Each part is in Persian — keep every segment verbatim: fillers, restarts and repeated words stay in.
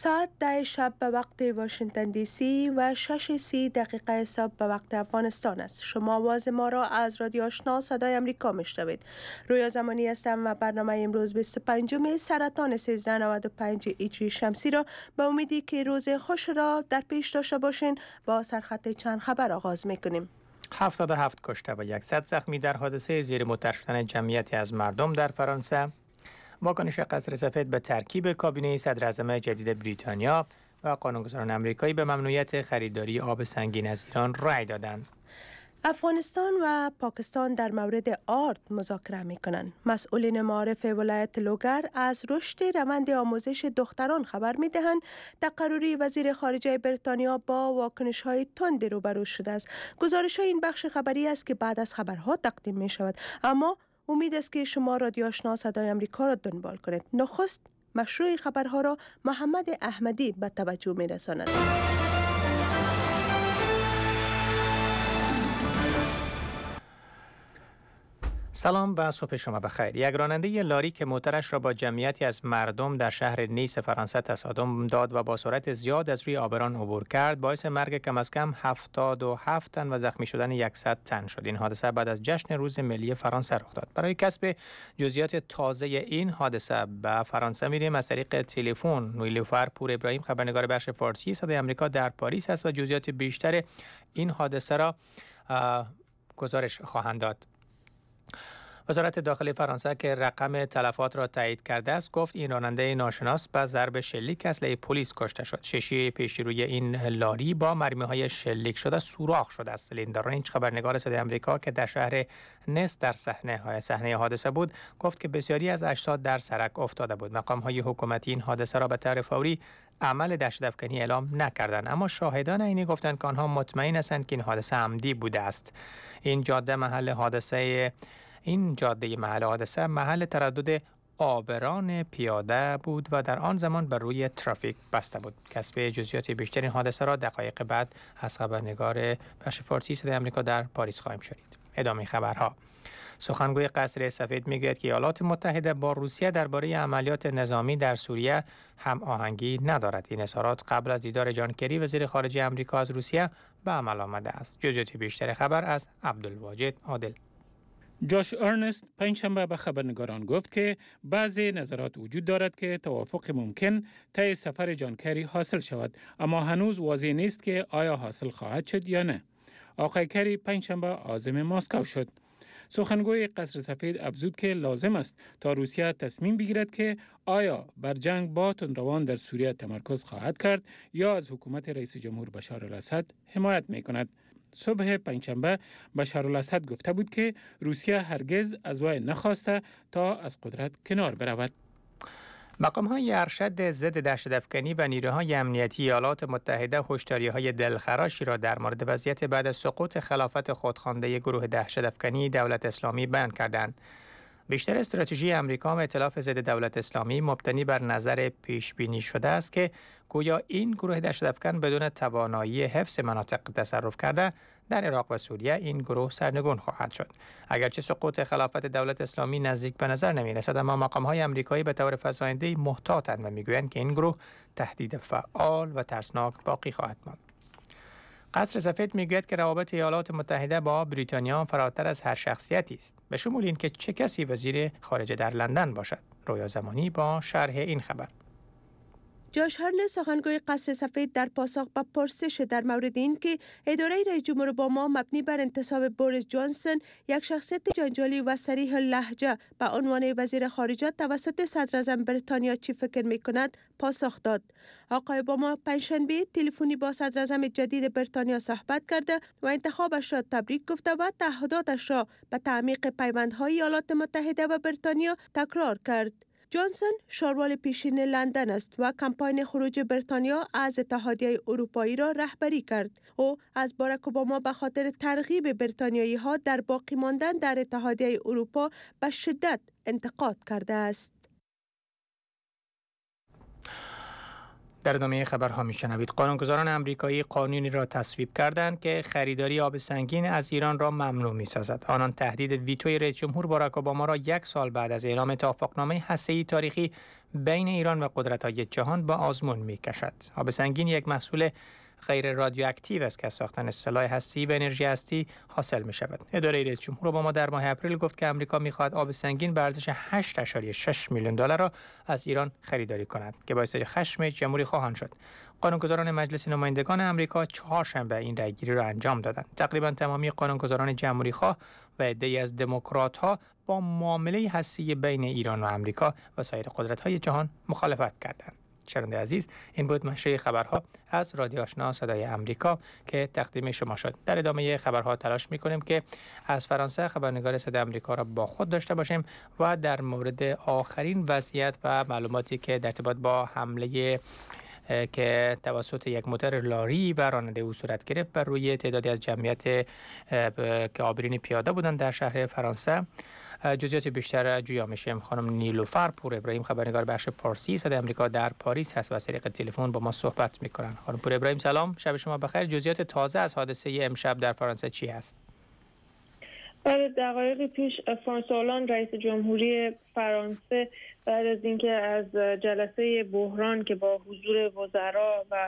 ساعت ده شب به وقت واشنگتن دی سی و شش سی دقیقه صبح به وقت افغانستان است. شما آواز ما را از رادیو آشنا صدای امریکا میشنوید. رویا زمانی هستم و برنامه امروز بیست و پنجم سرطان سیزده نود و پنج هجری شمسی را به امیدی که روز خوش را در پیش داشته باشین با سرخط چند خبر آغاز میکنیم. هفتاد و هفت کشته و صد زخمی در حادثه زیر مطر شدن جمعیتی از مردم در فرانسه. واکنش قصر سفید به ترکیب کابینه صدر اعظم جدید بریتانیا و قانونگذاران آمریکایی به ممنوعیت خریداری آب سنگین از ایران رأی دادند. افغانستان و پاکستان در مورد آرد مذاکره می‌کنند. مسئولین معارف ولایت لوگر از رشد روند آموزش دختران خبر می‌دهند. تقرری وزیر خارجه بریتانیا با واکنش‌های تند روبرو شده است. گزارش‌های این بخش خبری است که بعد از خبرها تقدیم می‌شود. اما امید است که شما رادیو آشنا صدای آمریکا را دنبال کنید. نخست مشروع خبرها را محمد احمدی به توجه می‌رساند. سلام و صبح شما بخیر. یک راننده لاری که موترش را با جمعیتی از مردم در شهر نیس فرانسه تصادم داد و با سرعت زیاد از روی آبران عبور کرد باعث مرگ کم از کم هفتاد و هفت تن و زخمی شدن صد تن شد. این حادثه بعد از جشن روز ملی فرانسه رخ داد. برای کسب جزئیات تازه این حادثه به فرانسه میریم از طریق تلفن. نیلوفر پور ابراهیم خبرنگار بخش فارسی صدای آمریکا در پاریس است و جزئیات بیشتر این حادثه را گزارش خواهند داد. وزارت داخلی فرانسه که رقم تلفات را تایید کرده است گفت این راننده ناشناس به ضرب شلیک اسلحه پلیس کشته شد. شیشه پیشروی این لاری با مرمی‌های شلیک شده سوراخ شده است. لیندا رنج خبرنگار صدای آمریکا که در شهر نس در صحنه های صحنه حادثه بود گفت که بسیاری از اجساد در سرک افتاده بود. مقام‌های حکومتی این حادثه را به طور فوری عمل دهشت‌افکنی اعلام نکردند، اما شاهدان عینی گفتند که آنها مطمئن هستند که این حادثه عمدی بوده است. این جاده محل حادثه این جاده محل حادثه محل تردد آبران پیاده بود و در آن زمان بر روی ترافیک بسته بود. کسب جزئیات بیشتر این حادثه را دقایق بعد از خبرنگار بخش فارسی صدای آمریکا در پاریس خواهیم شنید. ادامه خبرها. سخنگوی قصر سفید میگوید که ایالات متحده با روسیه درباره عملیات نظامی در سوریه هم آهنگی ندارد. این اظهارات قبل از دیدار جان کری وزیر خارجه آمریکا از روسیه به عمل آمده است. جزئیات بیشتر خبر از عبدالواجد عادل. جاش ارنست پنجشنبه به خبرنگاران گفت که بعضی نظرات وجود دارد که توافق ممکن طی سفر جان کری حاصل شود، اما هنوز واضح نیست که آیا حاصل خواهد شد یا نه. آقای کری پنجشنبه عازم مسکو شد. سخنگوی قصر سفید افزود که لازم است تا روسیه تصمیم بگیرد که آیا بر جنگ با تندروان در سوریه تمرکز خواهد کرد یا از حکومت رئیس جمهور بشار الاسد حمایت می کند. صبح پنجشنبه بشار الاسد گفته بود که روسیه هرگز از وی نخواسته تا از قدرت کنار برود. مقام‌های ارشد ضد دهشت‌افکنی و نیروهای امنیتی ایالات متحده هشداری‌های دلخراشی را در مورد وضعیت بعد از سقوط خلافت خودخوانده گروه دهشت‌افکنی دولت اسلامی بیان کردند. بیشتر استراتژی امریکا و ائتلاف ضد دولت اسلامی مبتنی بر نظر پیش بینی شده است که گویا این گروه دهشت‌افکن بدون توانایی حفظ مناطق تصرف کرده در عراق و سوریه این گروه سرنگون خواهد شد. اگرچه سقوط خلافت دولت اسلامی نزدیک به نظر نمی رسد، اما مقام‌های آمریکایی به طور فزاینده محتاطند و میگویند که این گروه تهدید فعال و ترسناک باقی خواهد ماند. قصر سفید میگوید که روابط ایالات متحده با بریتانیا فراتر از هر شخصیتی است، به شمول اینکه چه کسی وزیر خارجه در لندن باشد. رویا زمانی با شرح این خبر. جاش هرنس سخنگوی قصر سفید در پاسخ به پرسش در مورد این که اداره رئیس جمهور اوباما مبنی بر انتصاب بوریس جانسون یک شخصیت جنجالی و صریح لهجه به عنوان وزیر خارجه توسط صدر اعظم بریتانیا چی فکر می کند پاسخ داد. آقای اوباما پنجشنبه تلفنی با صدر اعظم جدید بریتانیا صحبت کرده و انتخابش را تبریک گفته و تعهداتش را به تعمیق پیوندهای ایالات متحده و بریتانیا تکرار کرد. جانسون شاروال پیشین لندن است و کمپاین خروج بریتانیا از اتحادیه اروپایی را رهبری کرد. او از باراک اوباما به خاطر ترغیب بریتانیایی ها در باقی ماندن در اتحادیه اروپا به شدت انتقاد کرده است. در ادامه خبرها میشنوید قانونگذاران امریکایی قانونی را تصویب کردند که خریداری آب سنگین از ایران را ممنوع می‌سازد. آنان تهدید ویتوی رئیس جمهور باراک اوباما را یک سال بعد از اعلام توافقنامه هسته‌ای تاریخی بین ایران و قدرت‌های جهان با آزمون می‌کشد. آب سنگین یک محصول غیر رادیواکتیو است که از ساختن سلاح هسته‌ای به انرژی هستی حاصل می‌شود. اداره رئیس جمهور اوباما در ماه اپریل گفت که آمریکا می‌خواهد آب سنگین به ارزش هشت ممیز شش میلیون دلار را از ایران خریداری کند که باعث خشم جمهوری خواهان شد. قانونگذاران مجلس نمایندگان آمریکا چهارشنبه این رأیگیری را انجام دادند. تقریبا تمامی قانونگذاران جمهوری خواه و عده‌ای از دموکرات‌ها با معامله هسته‌ای بین ایران و آمریکا و سایر قدرت‌های جهان مخالفت کردند. شنونده عزیز، این بود مشروع خبرها از رادیو آشنا صدای امریکا که تقدیم شما شد. در ادامه خبرها تلاش می‌کنیم که از فرانسه خبرنگار صدای امریکا را با خود داشته باشیم و در مورد آخرین وضعیت و معلوماتی که در ارتباط با حمله که توسط یک موتور لاری و راننده او صورت گرفت بر روی تعدادی از جمعیت که عابرین پیاده بودند در شهر فرانسه جزئیات بیشتر جویا میشیم. خانم نیلوفر پور ابراهیم خبرنگار بخش فارسی صدای آمریکا در پاریس هست و از طریق تلفن با ما صحبت میکنن. خانم پور ابراهیم سلام، شب شما بخیر. جزئیات تازه از حادثه امشب در فرانسه چی هست؟ بله، دقایقی پیش فرانسوا هولند رئیس جمهوری فرانسه بعد از اینکه از جلسه بحران که با حضور وزرا و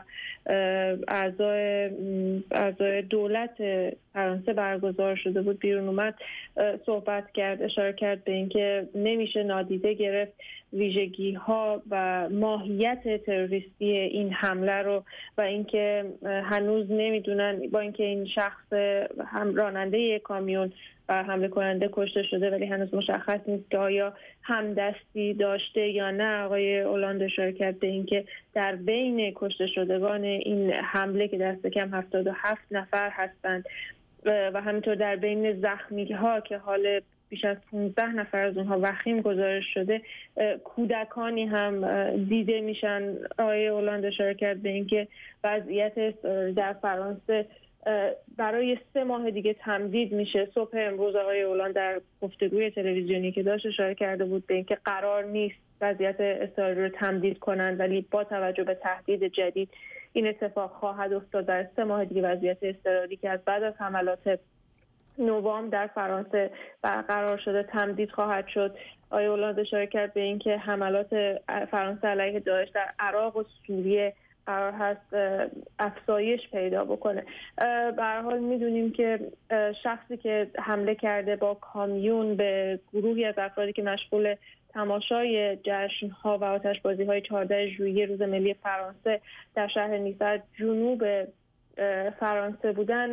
اعضای اعضای دولت فرانسه برگزار شده بود بیرون اومد، صحبت کرد، اشاره کرد به اینکه نمیشه نادیده گرفت ویژگی ها و ماهیت تروریستی این حمله رو و اینکه هنوز نمیدونن، با اینکه این شخص هم راننده کامیون و حمله کننده کشته شده ولی هنوز مشخص نیست که آیا همدستی داشته یا نه. آقای هولند اشاره کرد به اینکه در بین کشته شدگان این حمله که دست کم هفتاد و هفت نفر هستند و همینطور در بین زخمی ها که حال بیش از پانزده نفر از اونها وخیم گزارش شده کودکانی هم دیده میشن. آقای هولند اشاره کرد به اینکه وضعیت در فرانسه برای سه ماه دیگه تمدید میشه. صبح امروز آقای هولند در گفتگوی تلویزیونی که داشت اشاره کرده بود به اینکه قرار نیست وضعیت اضطراری رو تمدید کنند ولی با توجه به تهدید جدید این اتفاق خواهد افتاد. در سه ماه دیگه وضعیت اضطراری که از بعد از حملات نوامبر در فرانسه برقرار شده تمدید خواهد شد. آقای هولند اشاره کرد به اینکه حملات فرانسه علیه داعش در عراق و سوریه قرار هست افزایش پیدا بکنه. به هر حال میدونیم که شخصی که حمله کرده با کامیون به گروهی از افرادی که مشغول تماشای جشن‌ها و آتش‌بازی‌های چهاردهم ژوئیه روز ملی فرانسه در شهر نیس جنوب فرانسه بودن،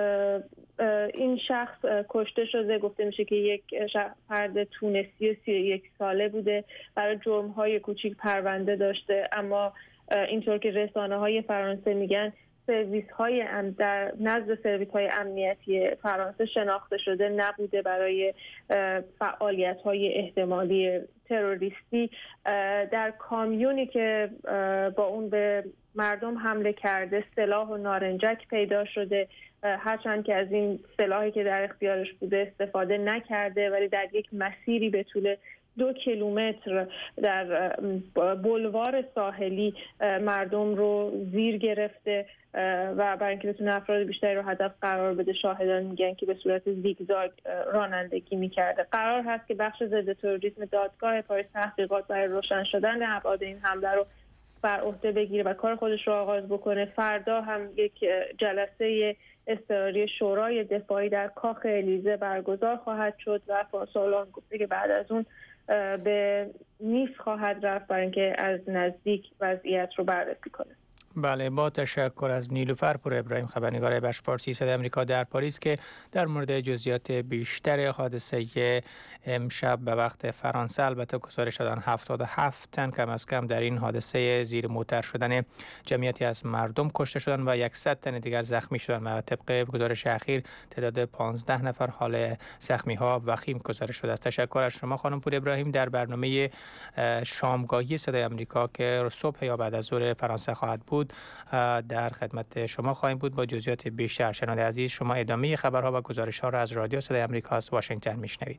این شخص کشته شده. گفته میشه که یک فرد تونسی سی و یک ساله بوده، برای جرم‌های کوچیک پرونده داشته، اما اینطور که رسانه های فرانسه میگن سرویس های ام در نزد سرویس های امنیتی فرانسه شناخته شده نبوده برای فعالیت های احتمالی تروریستی. در کامیونی که با اون به مردم حمله کرده سلاح و نارنجک پیدا شده، هرچند که از این سلاحی که در اختیارش بوده استفاده نکرده ولی در یک مسیری به طول دو کیلومتر در بولوار ساحلی مردم رو زیر گرفته و برای اینکه بتونه افراد بیشتری رو هدف قرار بده شاهدان میگن که به صورت زیگزاگ رانندگی میکرده. قرار هست که بخش ضد تروریسم دادگاه پاریس تحقیقات برای روشن شدن ابعاد این حمله رو بر عهده بگیره و کار خودش رو آغاز بکنه. فردا هم یک جلسه اضطراری شورای دفاعی در کاخ الیزه برگزار خواهد شد و فرانسوا هولند گفته که بعد از اون به نیس خواهد رفت برای اینکه از نزدیک وضعیت رو بررسی کنه. بله، با تشکر از نیلوفر پور ابراهیم خبرنگار بخش فارسی صدای آمریکا در پاریس که در مورد جزئیات بیشتر حادثه امشب به وقت فرانسه، البته گزارش دادن هفتاد و هفت تن کم از کم در این حادثه زیر موتر شدن جمعیتی از مردم کشته شدن و صد تن دیگر زخمی شدن و طبق گزارش اخیر تعداد پانزده نفر حال زخمی ها وخیم گزارش شده است. تشکر از شما خانم پور ابراهیم. در برنامه شامگاهی صدای آمریکا که صبح یا بعد از ظهر فرانسه خواهد بود در خدمت شما خواهیم بود با جزئیات بیشتر. شنونده عزیز، شما ادامه خبرها و گزارش‌ها را از رادیو صدای آمریکا از واشنگتن میشنوید.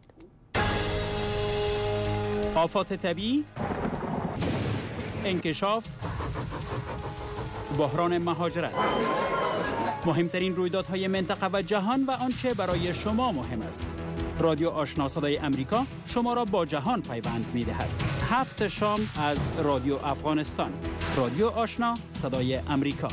آفات طبیعی، انکشاف بحران مهاجرت، مهمترین رویدادهای منطقه و جهان و آنچه برای شما مهم است. رادیو آشنا صدای امریکا شما را با جهان پیوند می‌دهد. هفت شام از رادیو افغانستان. رادیو آشنا صدای امریکا.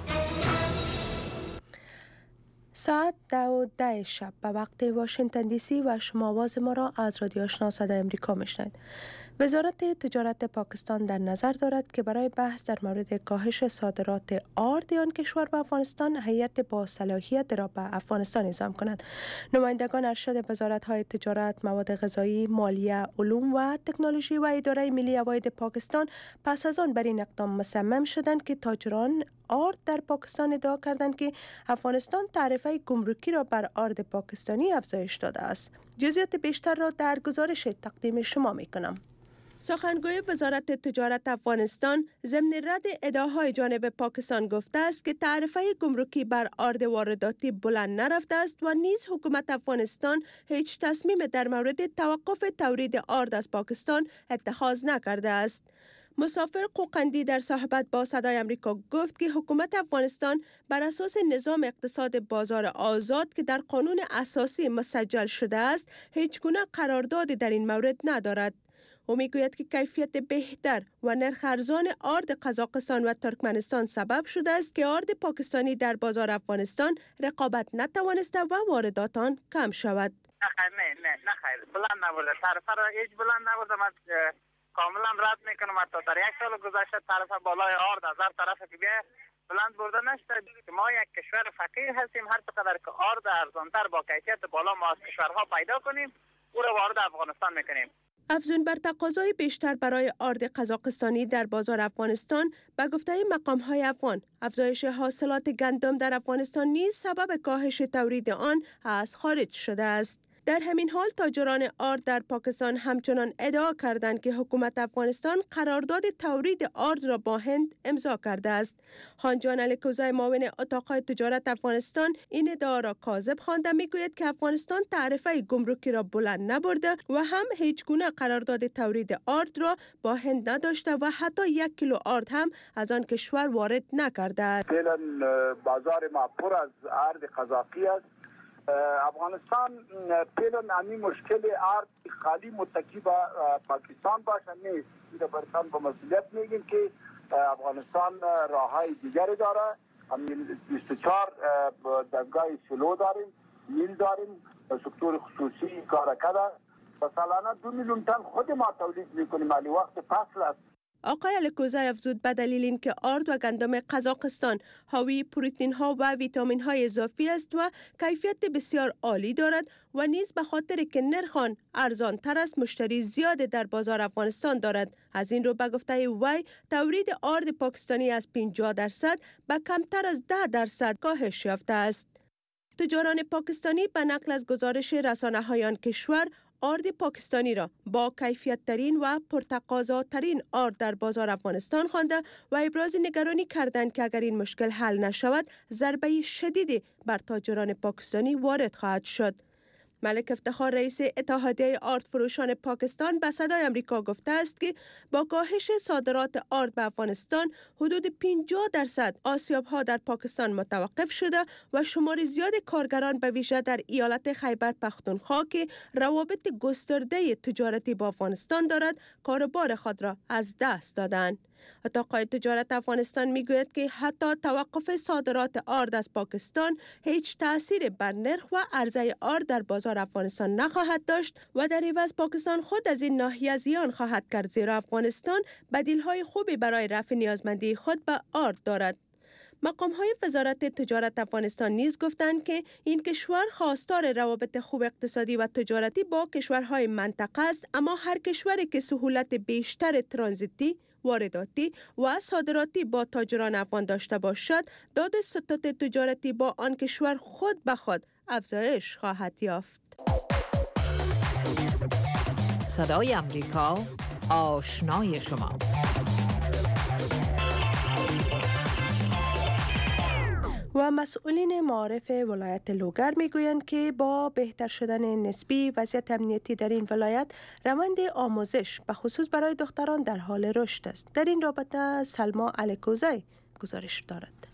ساعت ده و ده شب به وقت واشنگتن دی سی و شما آواز ما را از رادیو آشنا صدای امریکا میشنوید. وزارت تجارت پاکستان در نظر دارد که برای بحث در مورد کاهش صادرات آرد آن کشور به افغانستان هیئت با صلاحیت را به افغانستان اعزام کند. نمایندگان ارشد وزارت‌های تجارت، مواد غذایی، مالیه، علوم و تکنولوژی و اداره ملی عواید پاکستان پس از آن بر این اقدام مصمم شدند که تاجران آرد در پاکستان ادعا کردند که افغانستان تعرفه گمرکی را بر آرد پاکستانی افزایش داده است. جزئیات بیشتر را در گزارش تقدیم شما می‌کنم. سخنگوی وزارت تجارت افغانستان ضمن رد ادعاهای جانب پاکستان گفته است که تعرفه گمرکی بر آرد وارداتی بلند نرفته است و نیز حکومت افغانستان هیچ تصمیم در مورد توقف تولید آرد از پاکستان اتخاذ نکرده است. مسافر قوقندی در صحبت با صدای امریکا گفت که حکومت افغانستان بر اساس نظام اقتصاد بازار آزاد که در قانون اساسی مسجل شده است هیچ گونه قراردادی در این مورد ندارد. او میگوید که کیفیت بهتر و نرخ ارزان آرد قزاقستان و ترکمنستان سبب شده است که آرد پاکستانی در بازار افغانستان رقابت نتوانسته و واردات آن کم شود. نه نه نه خیر بلند نبوده، تعرفه را هیچ بلند نبوده. من کاملا رد میکنم. تا در یک سال گذشته تعرفه بالای آرد از هر طرف که بیا بلند برده نشده. ما یک کشور فقیر هستیم، هر چقدر که آرد ارزانتر با کیفیت بالا ما از کشورها پیدا کنیم او را وارد افغانستان میکنیم. افزون بر تقاضای بیشتر برای آرد قزاقستانی در بازار افغانستان، به گفته مقام‌های افغان، افزایش حاصلات گندم در افغانستان نیز سبب کاهش تولید آن از خارج شده است. در همین حال تاجران آرد در پاکستان همچنان ادعا کردند که حکومت افغانستان قرارداد تولید آرد را با هند امضا کرده است. خان جان الکوزی معاون اتاق تجارت افغانستان این ادعا را کاذب خوانده میگوید که افغانستان تعرفه گمرکی را بلند نبرده و هم هیچ گونه قرارداد تولید آرد را با هند نداشته و حتی یک کیلو آرد هم از آن کشور وارد نکرده است. فعلا بازار ما پر از آرد قزاقی است. افغانستان فعلا همین مشکل آرد خالی متکی به پاکستان باشه نیست. این برتان به مسئولیت میگیم که افغانستان راههای دیگری داره. همین بیست و چهار دستگاه سلو داریم، میل داریم، سکتور خصوصی کار کرده و سالانه دو میلیون تن خود ما تولید میکنیم. ولی وقت فصل است. آقای الکوزی افزود به دلیل اینکه آرد و گندم قزاقستان حاوی پروتئین ها و ویتامین های اضافی است و کیفیت بسیار عالی دارد و نیز به خاطر که نرخ آن ارزان تر است مشتری زیاد در بازار افغانستان دارد. از این رو به گفته وی تولید آرد پاکستانی از پنجاه درصد به کمتر از ده درصد کاهش یافته است. تجاران پاکستانی به نقل از گزارش رسانه‌های آن کشور آرد پاکستانی را با کیفیت ترین و پرتقاضاترین آرد در بازار افغانستان خوانده و ابراز نگرانی کردند که اگر این مشکل حل نشود ضربه شدیدی بر تاجران پاکستانی وارد خواهد شد. ملک افتخار رئیس اتحادیه آرد فروشان پاکستان به صدای امریکا گفته است که با کاهش صادرات آرد به افغانستان حدود پنجاه درصد آسیاب‌ها در پاکستان متوقف شده و شمار زیاد کارگران به ویژه در ایالت خیبر پختونخوا که روابط گسترده تجارتی با افغانستان دارد کاروبار خود را از دست دادند. اتاق تجارت افغانستان میگوید که حتی توقف صادرات آرد از پاکستان هیچ تأثیر بر نرخ و عرضه آرد در بازار افغانستان نخواهد داشت و در عوض پاکستان خود از این ناحیه زیان خواهد کرد زیرا افغانستان بدیل‌های خوبی برای رفع نیازمندی خود به آرد دارد. مقام‌های وزارت تجارت افغانستان نیز گفتند که این کشور خواستار روابط خوب اقتصادی و تجارتی با کشورهای منطقه است، اما هر کشوری که سهولت بیشتر ترانزیتی، وارداتی و صادراتی با تاجران افغان داشته باشد، داد ستاد تجارتی با آن کشور خود به خود افزایش خواهد یافت. صدای امریکا، آشنای شما. و مسئولین معارف ولایت لوگر میگویند که با بهتر شدن نسبی وضعیت امنیتی در این ولایت، روند آموزش به خصوص برای دختران در حال رشد است. در این رابطه سلما الکوزی گزارش دارد.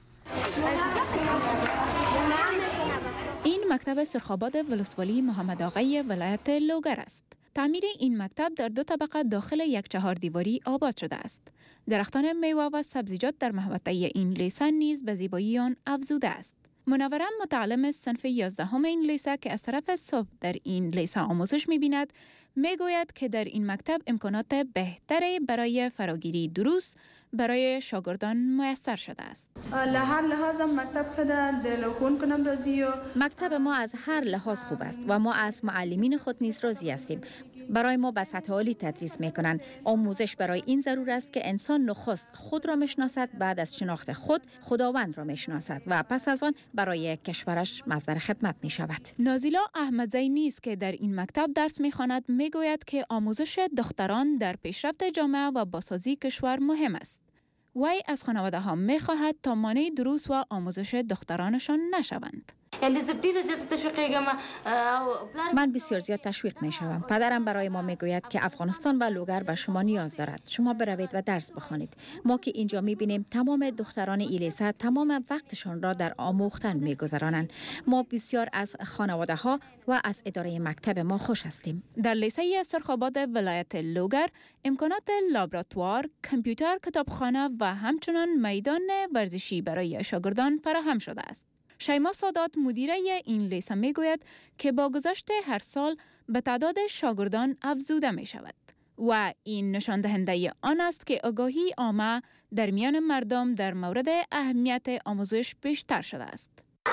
این مکتب سرخاباد ولسوالی محمد آقای ولایت لوگر است. تعمیر این مکتب در دو طبقه داخل یک چهار دیواری آباد شده است. درختان میوه و سبزیجات در محوطه این لیسه نیز به زیبایی آن افزوده است. منورم متعلم صنف یازدهم این لیسه که از طرف صبح در این لیسه آموزش می‌بیند، میگوید که در این مکتب امکانات بهتری برای فراگیری دروس برای شاگردان میسر شده است. لهر لحاظ مکتب خدا دلخون کنم راضی و مکتب ما از هر لحاظ خوب است و ما از معلمین خود نیز راضی هستیم. برای ما به سطح عالی تدریس میکنند. آموزش برای این ضرور است که انسان نخست خود را میشناسد، بعد از شناخت خود خداوند را میشناسد و پس از آن برای کشورش مصدر خدمت می شود. نازیلا احمدزی نیز که در این مکتب درس میخواند میگوید که آموزش دختران در پیشرفت جامعه و بازسازی کشور مهم است. وی از خانواده ها می خواهد تا مانع دروس و آموزش دخترانشان نشوند. من بسیار زیاد تشویق می شوم. پدرم برای ما می گوید که افغانستان و لوگر به شما نیاز دارد. شما بروید و درس بخوانید. ما که اینجا می بینیم تمام دختران ایلیسه تمام وقتشان را در آموختن می گذرانند. ما بسیار از خانواده ها و از اداره مکتب ما خوش هستیم. در لیسه سرخاباد ولایت لوگر امکانات لابراتوار، کامپیوتر، کتابخانه و همچنین میدان ورزشی برای شاگردان فراهم شده است. شیما سادات مدیره این لیسه می گوید که با گذشت هر سال به تعداد شاگردان افزوده می شود و این نشان دهنده آن است که آگاهی عامه در میان مردم در مورد اهمیت آموزش بیشتر شده است.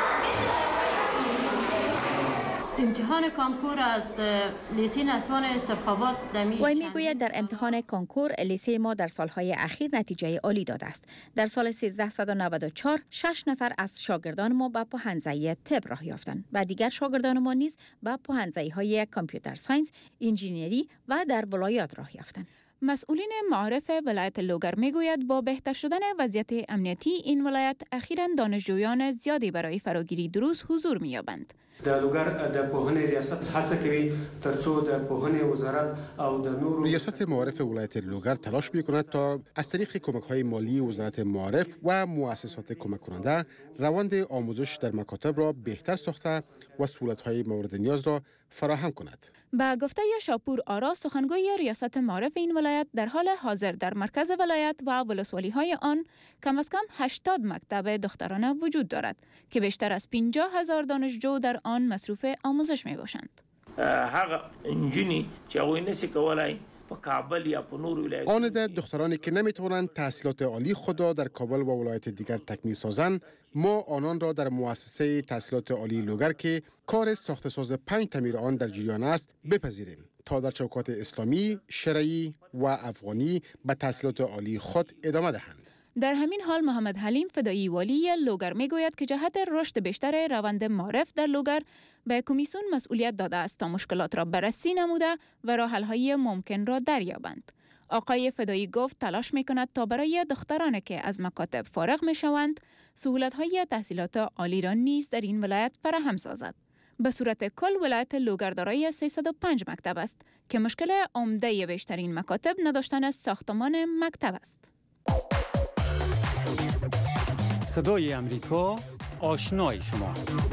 امتحان کانکور از لیسه نسوان سرخاباد وی میگوید در امتحان کانکور لیسه ما در سالهای اخیر نتیجه عالی داده است. در سال سیزده نود و چهار شش نفر از شاگردان ما به پوهنځی طب راه یافتند و دیگر شاگردان ما نیز به پوهنځی‌های کامپیوتر ساینس، انجینری و در ولایات راه یافتند. مسئولین معارف ولایت لوگر میگوید با بهتر شدن وضعیت امنیتی این ولایت اخیراً دانشجویان زیادی برای فراگیری دروس حضور می‌یابند. د لوگر د پوهنې ریاست هڅه کوي ترڅو د پوهنې وزارت او د نورو ریاست معارف ولایت لوگر تلاش می‌کند تا از طریق کمک‌های مالی وزارت معارف و مؤسسات کمک کننده روند آموزش در مکاتب را بهتر ساخته و سهولت‌های مورد نیاز را فراهم کند. با گفته شاپور آرا سخنگوی ریاست معارف این ولایت، در حال حاضر در مرکز ولایت و ولسوالی‌های آن کم از کم هشتاد مکتب دخترانه وجود دارد که بیشتر از پنجاه هزار دانشجو در آن مصروف آموزش می باشند. هغه انجینی چې هغوی نشي کولای په کابل یا په نورو ولایتونو آن ده دخترانی که نمیتوانند تحصیلات عالی خود را در کابل و ولایت دیگر تکمیل سازند، ما آنان را در مؤسسه تحصیلات عالی لوگر که کار ساخت ساز پنج تعمیر آن در جریان است بپذیریم تا در چوکات اسلامی، شرعی و افغانی به تحصیلات عالی خود ادامه دهند. در همین حال محمد حلیم فدایی والی لوگر میگوید که جهت رشد بیشتر روند معارف در لوگر به کمیسیون مسئولیت داده است تا مشکلات را بررسی نموده و راه حل‌های ممکن را دریابند. آقای فدایی گفت تلاش میکند تا برای دخترانی که از مکاتب فارغ میشوند سهولت‌های تحصیلات عالی را نیز در این ولایت فراهم سازد. به صورت کل ولایت لوگر دارای سیصد و پنج مکتب است که مشکل عمده بیشترین مکاتب نداشتن ساختمان مکتب است. صدای امریکا، آشنای شما.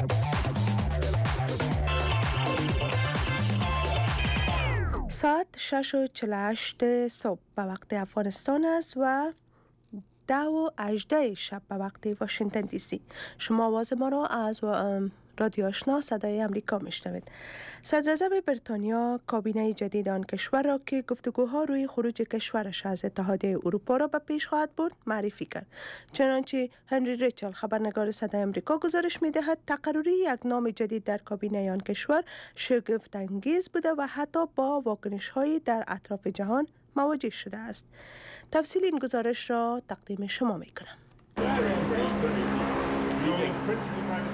ساعت شش و چهل و هشت صبح به وقت افغانستان است و ده و هجده شب به وقت واشنگتن دی سی. شما آواز ما را از رادیو آشنا صدای امریکا میشنوید. صدر اعظم بریتانیا کابینه جدید آن کشور را که گفتگوها روی خروج کشورش از اتحادیه اروپا را به پیش خواهد برد معرفی کرد. چنانچه هنری ریچل خبرنگار صدای امریکا گزارش می‌دهد تقرری یک نام جدید در کابینه آن کشور شگفت انگیز بوده و حتی با واکنش‌هایی در اطراف جهان مواجه شده است. تفصیل این گزارش را تقدیم شما می‌کنم.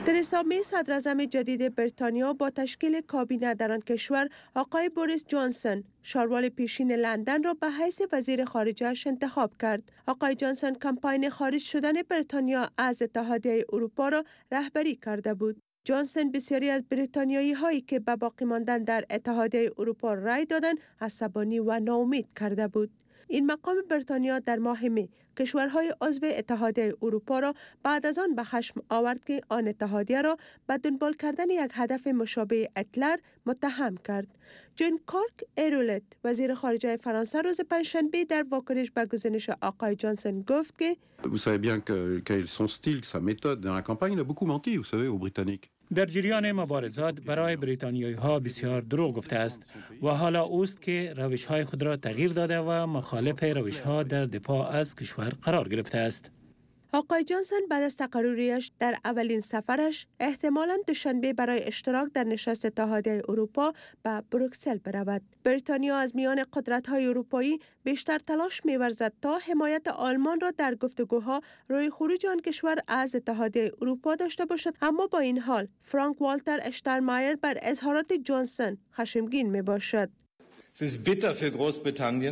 ترسا می صدراعظم جدید بریتانیا با تشکیل کابینه در آن کشور آقای بوریس جانسون شاروال پیشین لندن را به حیث وزیر خارجه‌اش انتخاب کرد. آقای جانسون کمپاین خارج شدن بریتانیا از اتحادیه اروپا را رهبری کرده بود. جانسون بسیاری از بریتانیایی هایی که به باقی ماندن در اتحادیه اروپا رای دادند عصبانی و ناامید کرده بود. این مقام بریتانیا در ماه می کشورهای عضو اتحادیه اروپا را بعد از آن به خشم آورد که آن اتحادیه را به دنبال کردن یک هدف مشابه هیتلر متهم کرد. جان کارک ایرولت وزیر خارجه فرانسه روز پنجشنبه در واکنش به گزارش آقای جانسون گفت که Vous savez bien que quel est son style, sa méthode dans la campagne, il a beaucoup menti, vous savez, aux Britanniques. در جریان مبارزات برای بریتانیایی ها بسیار دروغ گفته است و حالا اوست که روش های خود را تغییر داده و مخالف روش ها در دفاع از کشور قرار گرفته است. آقای جانسون بعد از تقرریش در اولین سفرش احتمالاً دوشنبه برای اشتراک در نشست اتحادیه اروپا به بروکسل برود. بریتانیا از میان قدرت‌های اروپایی بیشتر تلاش می‌ورزد تا حمایت آلمان را در گفتگوها روی خروج آن کشور از اتحادیه اروپا داشته باشد، اما با این حال فرانک والتر اشتاینمایر بر اظهارات جانسون خشمگین می‌باشد. Es ist bitter für Großbritannien.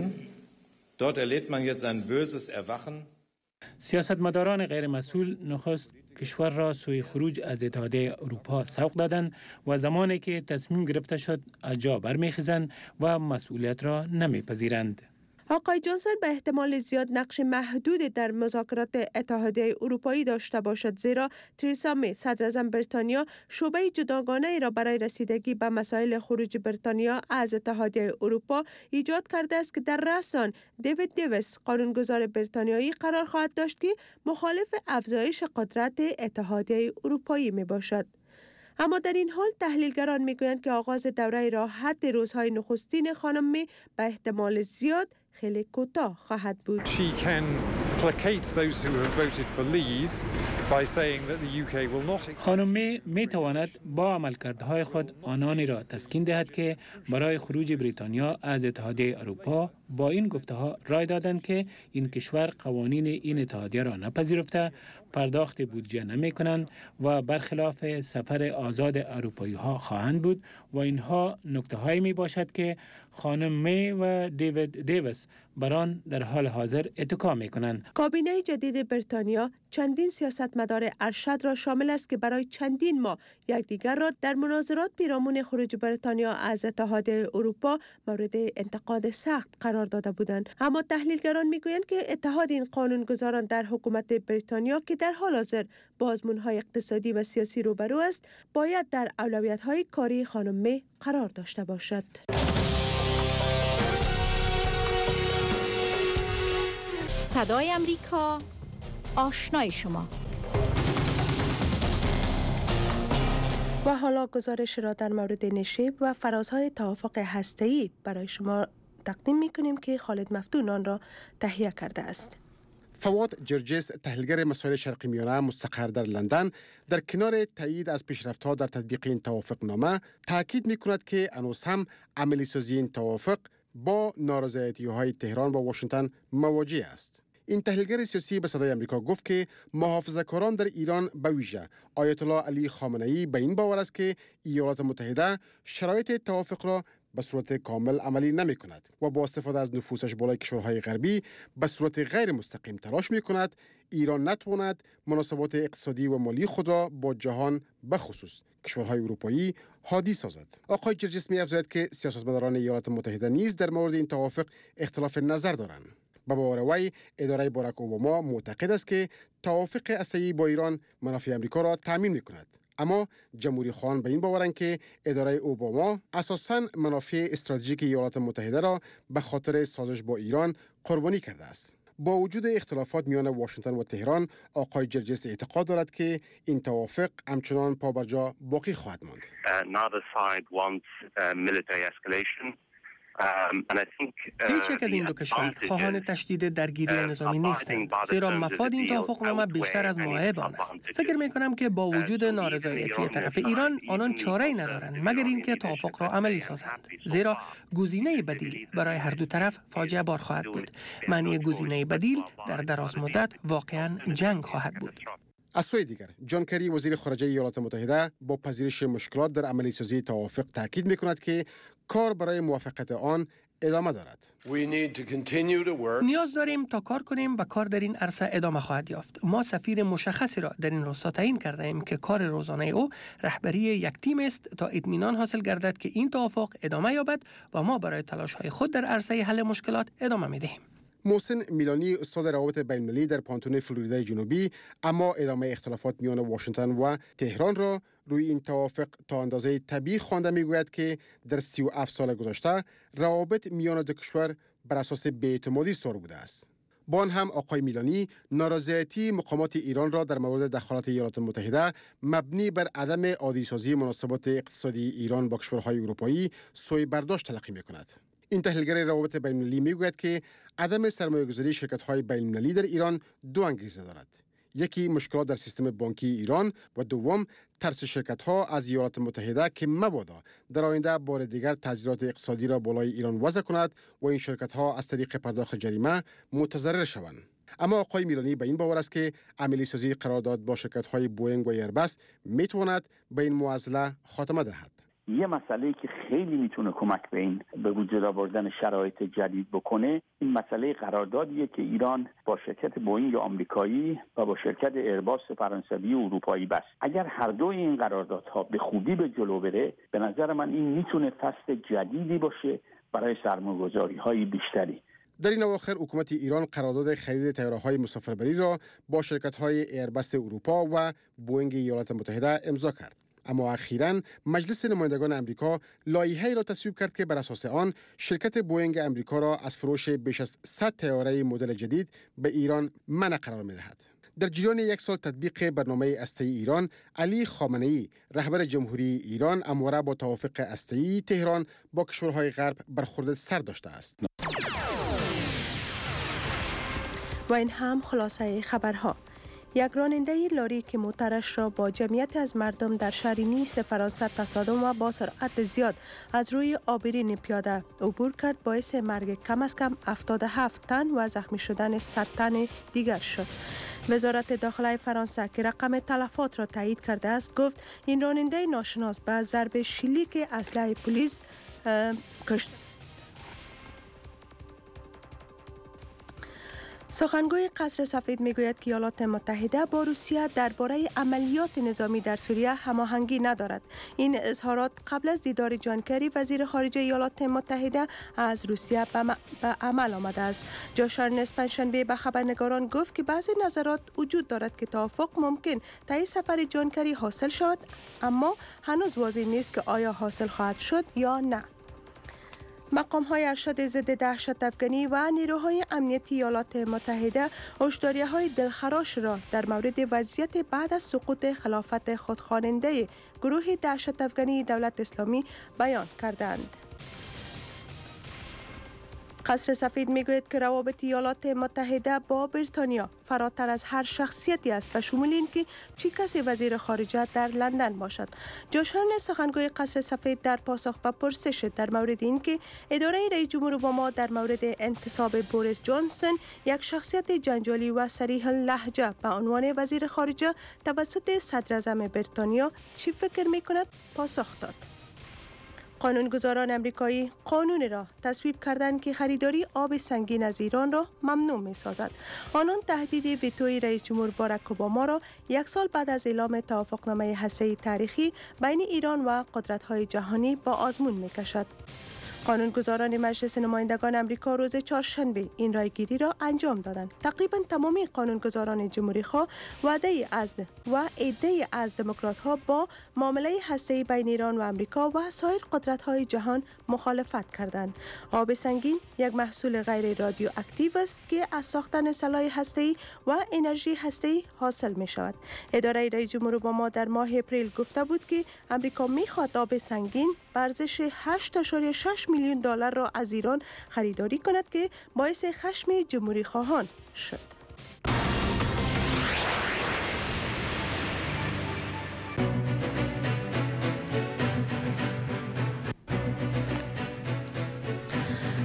Dort erlebt man jetzt ein böses Erwachen. سیاستمداران غیر مسئول نخست کشور را سوی خروج از اتحادیه اروپا سوق دادند و زمانی که تصمیم گرفته شد از جا برمیخیزند و مسئولیت را نمیپذیرند. آقای جانسون به احتمال زیاد نقش محدود در مذاکرات اتحادیه اروپایی داشته باشد، زیرا تریسا می صدراعظم بریتانیا شعبه جداگانه ای را برای رسیدگی به مسائل خروج بریتانیا از اتحادیه اروپا ایجاد کرده است که در رأس آن دیوید دیویس قانونگذار بریتانیایی قرار خواهد داشت که مخالف افزایش قدرت اتحادیه اروپایی می باشد. اما در این حال تحلیلگران میگویند که آغاز دوره راحت روزهای نخستین خانم می به احتمال زیاد خیلی کوتاه خواهد بود. She can placate those who have voted for leave by saying that the U K will not. خانم می می تواند با عملکردهای خود آنانی را تسکین دهد که برای خروج بریتانیا از اتحادیه اروپا با این گفته ها رای دادند که این کشور قوانین این اتحادیه را نپذیرفته، پرداخت بودجه نمی کنند و برخلاف سفر آزاد اروپایی ها خواهند بود و اینها نکته هایی می باشد که خانم می و دیوید دیویس بران در حال حاضر اتکا می کنند. کابینه جدید بریتانیا چندین سیاستمدار ارشد را شامل است که برای چندین ماه یکدیگر را در مناظرات پیرامون خروج بریتانیا از اتحادیه اروپا مورد انتقاد سخت قرار داده بودند. اما تحلیلگران میگویند که اتحاد این قانونگذاران در حکومت بریتانیا که در حال حاضر با آزمون‌های اقتصادی و سیاسی روبرو است، باید در اولویت‌های کاری خانم می قرار داشته باشد. صدای امریکا، آشنای شما. و حالا گزارش را در مورد نشیب و فرازهای توافق هسته‌ای برای شما تقدیم می‌کنیم که خالد مفتون آن را تهیه کرده است. فواد جرجس، تحلیلگر مسائل شرق میانه مستقر در لندن، در کنار تایید از پیشرفت‌ها در تطبیق این توافقنامه تاکید می‌کند که هنوز هم عملی سازی این توافق با نارضایتی‌های تهران و واشنگتن مواجه است. این تحلیلگر سیاسی به صدای امریکا گفت که محافظه‌کاران در ایران به ویژه آیت الله علی خامنه‌ای به این باور است که ایالات متحده شرایط توافق را به صورت کامل عملی نمی کند و با استفاده از نفوذش بالای کشورهای غربی به صورت غیر مستقیم تلاش می کند ایران نتواند مناسبات اقتصادی و مالی خود را با جهان به خصوص کشورهای اروپایی هادی سازد. آقای جرجس می افزاید که سیاستمداران ایالات متحده نیز در مورد این توافق اختلاف نظر دارند. به باور وی اداره باراک اوباما معتقد است که توافق هسته‌ای با ایران منافع امریکا را تضمین می کند. اما جمهوری خواهان به این باورند که اداره اوباما اساساً منافع استراتژیک ایالات متحده را به خاطر سازش با ایران قربانی کرده است. با وجود اختلافات میان واشنگتن و تهران، آقای جرجس اعتقاد دارد که این توافق همچنان پابرجا باقی خواهد ماند. هیچ یک از این دو کشور خواهان تشدید درگیری نظامی نیستند، زیرا مفاد این توافقنامه بیشتر از معایب آن است. فکر می کنم که با وجود نارضایتی طرف ایران، آنان چاره‌ای ندارند مگر اینکه توافق را عملی سازند، زیرا گزینه بدیل برای هر دو طرف فاجعه بار خواهد بود. معنی گزینه بدیل در دراز مدت واقعاً جنگ خواهد بود. از سوی دیگر جان کری وزیر خارجه ایالات متحده با پذیرش مشکلات در عملی سازی توافق تاکید میکند که کار برای موافقت آن ادامه دارد. نیاز داریم تا کار کنیم و کار در این عرصه ادامه خواهد یافت. ما سفیر مشخصی را در این راستا تعیین کرده ایم که کار روزانه او رهبری یک تیم است تا اطمینان حاصل گردد که این توافق ادامه یابد و ما برای تلاش‌های خود در عرصه حل مشکلات ادامه می‌دهیم. محسن میلانی استاد روابط بین‌المللی در پانتون فلوریدای جنوبی اما ادامه اختلافات میان واشنگتن و تهران را روی این توافق تا اندازه طبیعی خوانده میگوید که در سی و هفت سال گذشته روابط میان دو کشور بر اساس بی‌اعتمادی سر بوده است. با آن هم آقای میلانی نارضایتی مقامات ایران را در مورد دخالت ایالات متحده مبنی بر عدم عادی‌سازی مناسبات اقتصادی ایران با کشورهای اروپایی سوء برداشت تلقی می‌کند. این تحلیلگر روابط بین‌المللی میگوید که عدم سرمایه‌گذاری شرکت‌های بین‌المللی در ایران دو انگیزه دارد. یکی مشکلات در سیستم بانکی ایران و دوم ترس شرکت‌ها از ایالات متحده که مبادا در آینده بار دیگر تعزیرات اقتصادی را بالای ایران وضع کند و این شرکت‌ها از طریق پرداخت جریمه متضرر شوند. اما آقای میلانی به این باور است که عملی سازی قرارداد با شرکت‌های بوئینگ و ایربس میتواند به این معضله خاتمه دهد. یه مسئله که خیلی میتونه کمک به این به وجود آوردن شرایط جدید بکنه این مسئله قراردادیه که ایران با شرکت بوئینگ آمریکایی و با شرکت ایرباس فرانسوی و اروپایی بست. اگر هر دوی این قراردادها به خوبی به جلو بره به نظر من این میتونه فصل جدیدی باشه برای سرمایه‌گذاری‌های بیشتری. در این اواخر حکومت ایران قرارداد خرید طیاره‌های مسافربری را با شرکت‌های ایربس اروپا و بوئینگ ایالات متحده امضا کرد. اما اخیراً مجلس نمایندگان امریکا لایحه‌ای را تصویب کرد که بر اساس آن شرکت بوئینگ امریکا را از فروش بیش از صد طیاره مدل جدید به ایران منع قرار می‌دهد. در جریان یک سال تطبیق برنامه هسته‌ای ایران، علی خامنه‌ای رهبر جمهوری ایران همواره با توافق هسته‌ای تهران با کشورهای غرب برخورد سر داشته است. و این هم خلاصه خبرها. یک راننده لاری که موترش را با جمعیت از مردم در شهر نیس فرانسه تصادم و با سرعت زیاد از روی آبرین پیاده عبور کرد باعث مرگ کم از کم هفتاد و هفت تن و زخمی شدن صد تن دیگر شد. وزارت داخلی فرانسه که رقم تلفات را تایید کرده است گفت این راننده ناشناس به ضرب شلیک اسلحه پلیس کشته. سخنگوی قصر سفید میگوید که ایالات متحده با روسیه درباره عملیات نظامی در سوریه هماهنگی ندارد. این اظهارات قبل از دیدار جان کری وزیر خارجه ایالات متحده از روسیه به عمل آمده است. جاش ارنست پنجشنبه به خبرنگاران گفت که بعضی نظرات وجود دارد که توافق ممکن طی سفر جان کری حاصل شود، اما هنوز واضح نیست که آیا حاصل خواهد شد یا نه. مقام‌های ارشد ضد دهشت افغانی و نیروهای امنیتی ایالات متحده هشداری‌های دلخراش را در مورد وضعیت بعد از سقوط خلافت خودخواننده گروه دهشت افغانی دولت اسلامی بیان کردند. قصر سفید میگوید که روابط ایالات متحده با بریتانیا فراتر از هر شخصیتی است و شمول این که چی کسی وزیر خارجه در لندن باشد. جاش ارنست سخنگوی قصر سفید در پاسخ به پرسش در مورد این که اداره رئیس جمهور اوباما در مورد انتصاب بوریس جانسون یک شخصیت جنجالی و صریح اللهجه به عنوان وزیر خارجه توسط صدر اعظم بریتانیا چی فکر میکند پاسخ داد. قانونگذاران امریکایی قانون را تصویب کردند که خریداری آب سنگین از ایران را ممنوع می سازد. آنان تهدید ویتوی رئیس جمهور باراک اوباما را یک سال بعد از اعلام توافقنامه هسته‌ای تاریخی بین ایران و قدرت‌های جهانی با آزمون می کشد. قانونگذاران مجلس نمایندگان امریکا روز چهارشنبه این رایگیری را انجام دادند. تقریبا تمامی قانونگذاران جمهوری‌خواه وعده از و عده از دموکرات‌ها با معامله هسته‌ای بین ایران و امریکا و سایر قدرت‌های جهان مخالفت کردند. آب سنگین یک محصول غیر رادیواکتیو است که از ساختن سلاح هسته‌ای و انرژی هسته‌ای حاصل می‌شود. اداره رئیس جمهور اوباما در ماه اپریل گفته بود که امریکا می‌خواهد آب سنگین به ارزش هشت ممیز شش میلیون دلار را از ایران خریداری کند که باعث خشم جمهوری خواهان شد.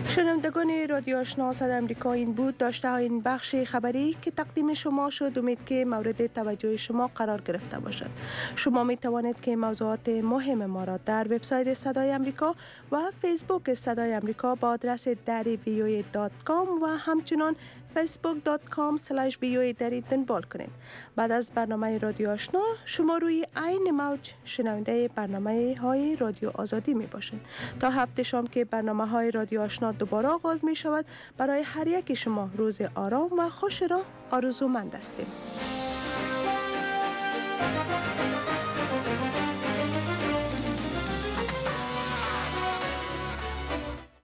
شنوندگان رادیو آشنا صدای امریکا، این بود داشته این بخش خبری که تقدیم شما شد. امید که مورد توجه شما قرار گرفته باشد. شما می توانید که موضوعات مهم ما را در وبسایت صدای امریکا و فیسبوک صدای امریکا با آدرس دری وی او ای دات کام و همچنان فیسبوک دات کام اسلش وی او ای دری دنبال کنید. بعد از برنامه رادیو آشنا شما روی عین موج شنونده برنامه های رادیو آزادی می باشید. تا هفته شام که برنامه های رادیو آشنا دوباره آغاز می شود، برای هر یک شما روز آرام و خوش را آرزومند هستیم.